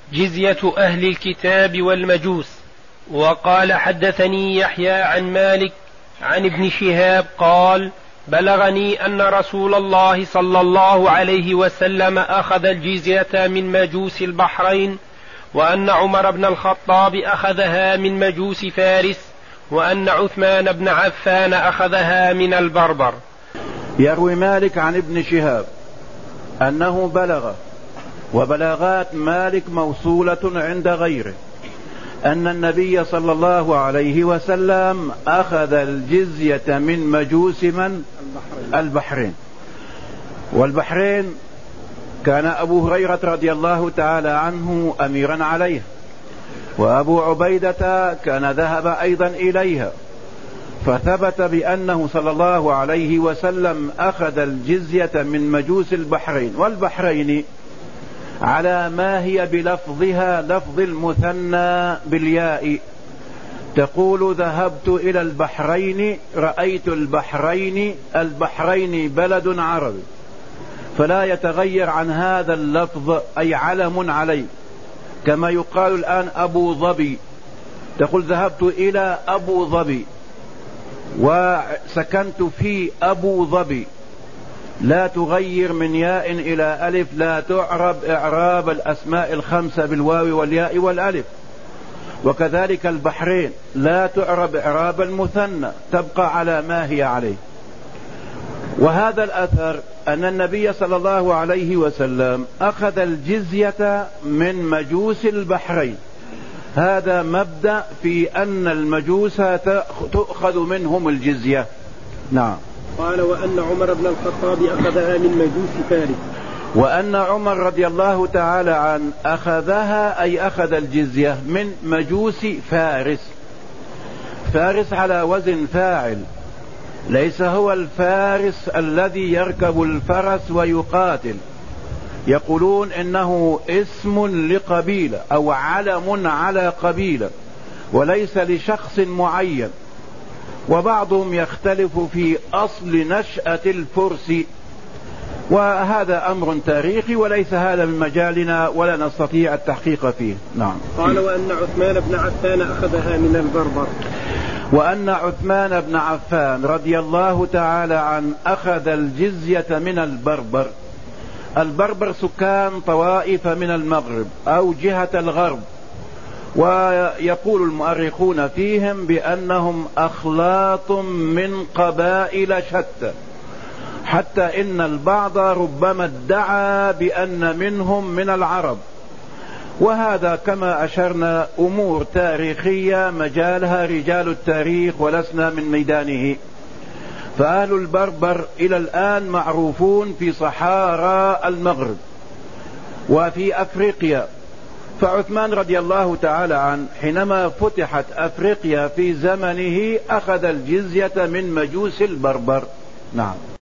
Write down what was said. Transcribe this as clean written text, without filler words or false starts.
جزية أهل الكتاب والمجوس. وقال حدثني يحيى عن مالك عن ابن شهاب قال بلغني أن رسول الله صلى الله عليه وسلم أخذ الجزية من مجوس البحرين، وأن عمر بن الخطاب أخذها من مجوس فارس، وأن عثمان بن عفان أخذها من البربر. يروي مالك عن ابن شهاب أنه بلغ، وبلاغات مالك موصولة عند غيره، أن النبي صلى الله عليه وسلم أخذ الجزية من مجوس من؟ البحرين. والبحرين كان أبو هريرة رضي الله تعالى عنه أميرا عليها، وأبو عبيدة كان ذهب أيضا إليها، فثبت بأنه صلى الله عليه وسلم أخذ الجزية من مجوس البحرين. والبحرين على ما هي بلفظها لفظ المثنى بالياء، تقول ذهبت إلى البحرين، رأيت البحرين، البحرين بلد عربي، فلا يتغير عن هذا اللفظ أي علم عليه. كما يقال الآن أبو ظبي، تقول ذهبت إلى أبو ظبي وسكنت في أبو ظبي، لا تغير من ياء إلى ألف، لا تعرب إعراب الأسماء الخمسة بالواو والياء والألف. وكذلك البحرين لا تعرب إعراب المثنى، تبقى على ما هي عليه. وهذا الأثر أن النبي صلى الله عليه وسلم أخذ الجزية من مجوس البحرين، هذا مبدأ في أن المجوس تؤخذ منهم الجزية. نعم. قال وأن عمر بن الخطاب أخذها من مجوس فارس، وأن عمر رضي الله تعالى عنه أخذها أي أخذ الجزية من مجوس فارس. فارس على وزن فاعل، ليس هو الفارس الذي يركب الفرس ويقاتل، يقولون إنه اسم لقبيلة أو علم على قبيلة وليس لشخص معين. وبعضهم يختلف في أصل نشأة الفرس، وهذا أمر تاريخي وليس هذا من مجالنا ولا نستطيع التحقيق فيه. نعم. قال وأن عثمان بن عفان أخذها من البربر، وأن عثمان بن عفان رضي الله تعالى عنه أخذ الجزية من البربر. البربر سكان طوائف من المغرب أو جهة الغرب، ويقول المؤرخون فيهم بأنهم أخلاط من قبائل شتى، حتى إن البعض ربما ادعى بأن منهم من العرب. وهذا كما أشرنا أمور تاريخية مجالها رجال التاريخ ولسنا من ميدانه. فأهل البربر إلى الآن معروفون في صحارى المغرب وفي أفريقيا. فعثمان رضي الله تعالى عنه حينما فتحت أفريقيا في زمنه أخذ الجزية من مجوس البربر. نعم.